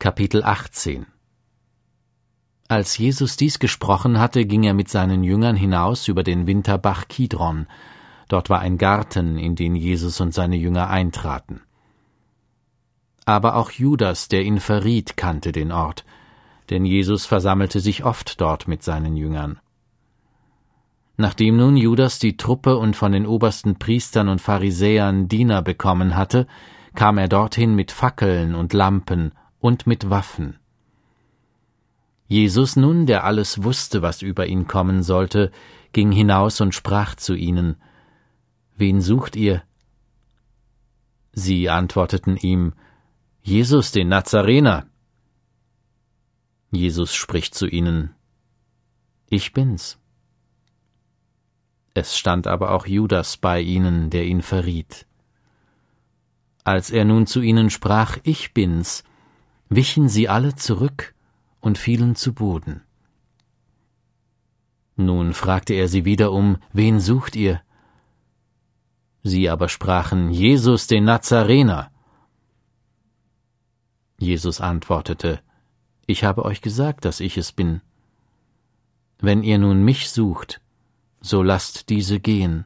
Kapitel 18. Als Jesus dies gesprochen hatte, ging er mit seinen Jüngern hinaus über den Winterbach Kidron. Dort war ein Garten, in den Jesus und seine Jünger eintraten. Aber auch Judas, der ihn verriet, kannte den Ort, denn Jesus versammelte sich oft dort mit seinen Jüngern. Nachdem nun Judas die Truppe und von den obersten Priestern und Pharisäern Diener bekommen hatte, kam er dorthin mit Fackeln und Lampen und mit Waffen. Jesus nun, der alles wusste, was über ihn kommen sollte, ging hinaus und sprach zu ihnen: »Wen sucht ihr?« Sie antworteten ihm: »Jesus, den Nazarener.« Jesus spricht zu ihnen: »Ich bin's.« Es stand aber auch Judas bei ihnen, der ihn verriet. Als er nun zu ihnen sprach: »Ich bin's«, wichen sie alle zurück und fielen zu Boden. Nun fragte er sie wiederum: »Wen sucht ihr?« Sie aber sprachen: »Jesus, den Nazarener.« Jesus antwortete: »Ich habe euch gesagt, dass ich es bin. Wenn ihr nun mich sucht, so lasst diese gehen.«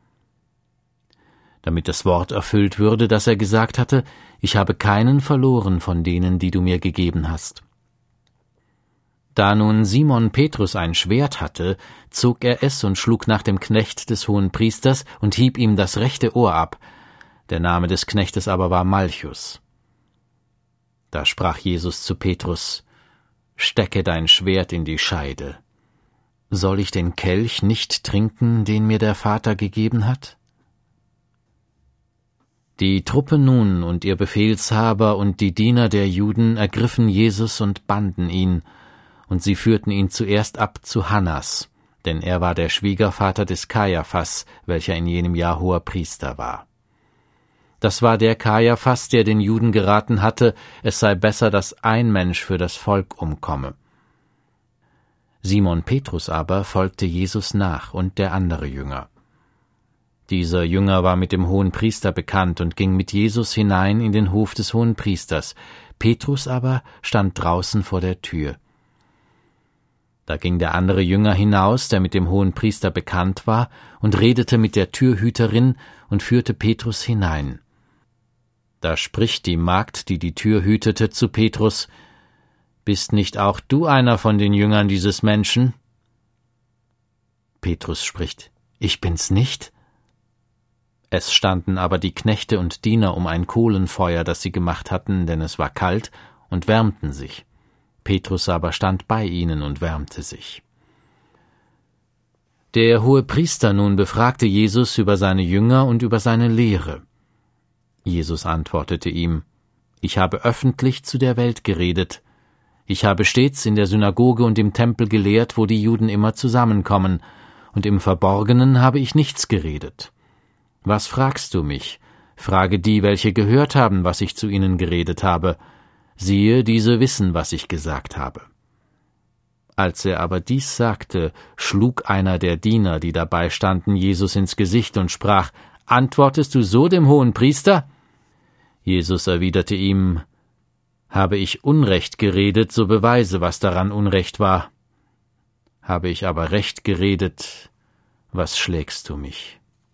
Damit das Wort erfüllt würde, das er gesagt hatte: »Ich habe keinen verloren von denen, die du mir gegeben hast.« Da nun Simon Petrus ein Schwert hatte, zog er es und schlug nach dem Knecht des Hohenpriesters und hieb ihm das rechte Ohr ab. Der Name des Knechtes aber war Malchus. Da sprach Jesus zu Petrus: »Stecke dein Schwert in die Scheide. Soll ich den Kelch nicht trinken, den mir der Vater gegeben hat?« Die Truppe nun und ihr Befehlshaber und die Diener der Juden ergriffen Jesus und banden ihn, und sie führten ihn zuerst ab zu Hannas, denn er war der Schwiegervater des Kajaphas, welcher in jenem Jahr Hoherpriester war. Das war der Kajaphas, der den Juden geraten hatte, es sei besser, dass ein Mensch für das Volk umkomme. Simon Petrus aber folgte Jesus nach und der andere Jünger. Dieser Jünger war mit dem Hohenpriester bekannt und ging mit Jesus hinein in den Hof des Hohenpriesters. Petrus aber stand draußen vor der Tür. Da ging der andere Jünger hinaus, der mit dem Hohenpriester bekannt war, und redete mit der Türhüterin und führte Petrus hinein. Da spricht die Magd, die die Tür hütete, zu Petrus: »Bist nicht auch du einer von den Jüngern dieses Menschen?« Petrus spricht: »Ich bin's nicht.« Es standen aber die Knechte und Diener um ein Kohlenfeuer, das sie gemacht hatten, denn es war kalt, und wärmten sich. Petrus aber stand bei ihnen und wärmte sich. Der Hohepriester nun befragte Jesus über seine Jünger und über seine Lehre. Jesus antwortete ihm: »Ich habe öffentlich zu der Welt geredet. Ich habe stets in der Synagoge und im Tempel gelehrt, wo die Juden immer zusammenkommen, und im Verborgenen habe ich nichts geredet. Was fragst du mich? Frage die, welche gehört haben, was ich zu ihnen geredet habe. Siehe, diese wissen, was ich gesagt habe.« Als er aber dies sagte, schlug einer der Diener, die dabei standen, Jesus ins Gesicht und sprach: »Antwortest du so dem Hohenpriester?« Jesus erwiderte ihm: »Habe ich Unrecht geredet, so beweise, was daran Unrecht war. Habe ich aber Recht geredet, was schlägst du mich?«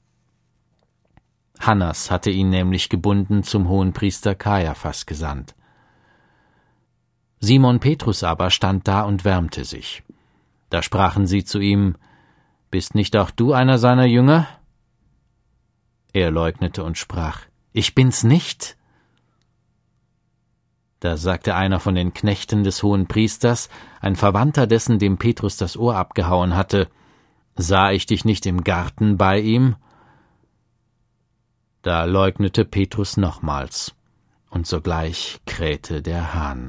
Hannas hatte ihn nämlich gebunden zum Hohenpriester Kajaphas gesandt. Simon Petrus aber stand da und wärmte sich. Da sprachen sie zu ihm: »Bist nicht auch du einer seiner Jünger?« Er leugnete und sprach: »Ich bin's nicht.« Da sagte einer von den Knechten des Hohenpriesters, ein Verwandter dessen, dem Petrus das Ohr abgehauen hatte: »Sah ich dich nicht im Garten bei ihm?« Da leugnete Petrus nochmals, und sogleich krähte der Hahn.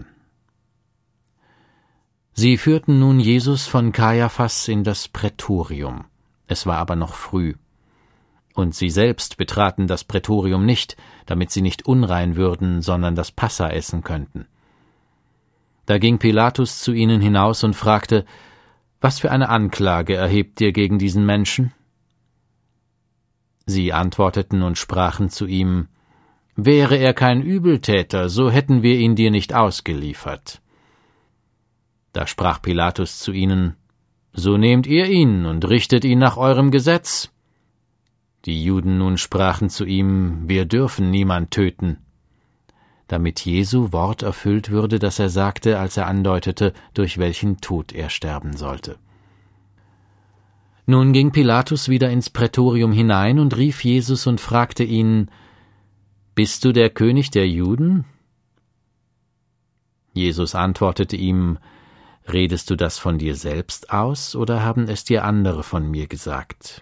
Sie führten nun Jesus von Kajaphas in das Prätorium. Es war aber noch früh. Und sie selbst betraten das Prätorium nicht, damit sie nicht unrein würden, sondern das Passa essen könnten. Da ging Pilatus zu ihnen hinaus und fragte: »Was für eine Anklage erhebt ihr gegen diesen Menschen?« Sie antworteten und sprachen zu ihm: Wäre er kein Übeltäter, so hätten wir ihn dir nicht ausgeliefert. Da sprach Pilatus zu ihnen: So nehmt ihr ihn und richtet ihn nach eurem Gesetz. Die Juden nun sprachen zu ihm: Wir dürfen niemand töten. Damit Jesu Wort erfüllt würde, das er sagte, als er andeutete, durch welchen Tod er sterben sollte. Nun ging Pilatus wieder ins Prätorium hinein und rief Jesus und fragte ihn: Bist du der König der Juden? Jesus antwortete ihm: Redest du das von dir selbst aus, oder haben es dir andere von mir gesagt?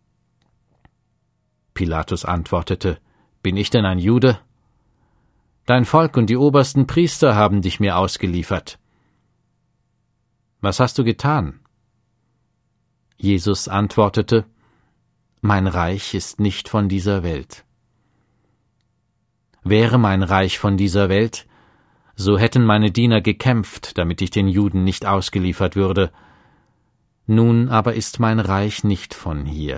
Pilatus antwortete: Bin ich denn ein Jude? Dein Volk und die obersten Priester haben dich mir ausgeliefert. Was hast du getan? Jesus antwortete: Mein Reich ist nicht von dieser Welt. Wäre mein Reich von dieser Welt, so hätten meine Diener gekämpft, damit ich den Juden nicht ausgeliefert würde. Nun aber ist mein Reich nicht von hier.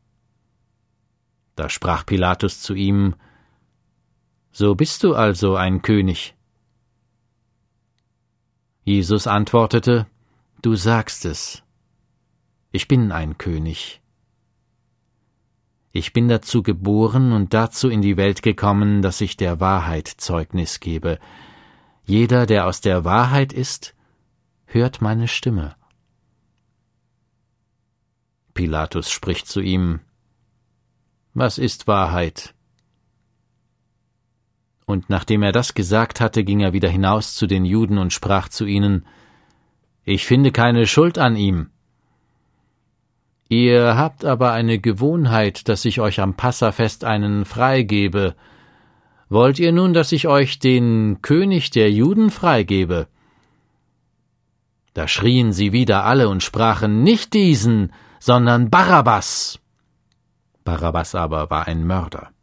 Da sprach Pilatus zu ihm: So bist du also ein König. Jesus antwortete: Du sagst es. Ich bin ein König. Ich bin dazu geboren und dazu in die Welt gekommen, dass ich der Wahrheit Zeugnis gebe. Jeder, der aus der Wahrheit ist, hört meine Stimme. Pilatus spricht zu ihm: Was ist Wahrheit? Und nachdem er das gesagt hatte, ging er wieder hinaus zu den Juden und sprach zu ihnen: Ich finde keine Schuld an ihm. Ihr habt aber eine Gewohnheit, dass ich euch am Passafest einen freigebe. Wollt ihr nun, dass ich euch den König der Juden freigebe? Da schrien sie wieder alle und sprachen: Nicht diesen, sondern Barabbas. Barabbas aber war ein Mörder.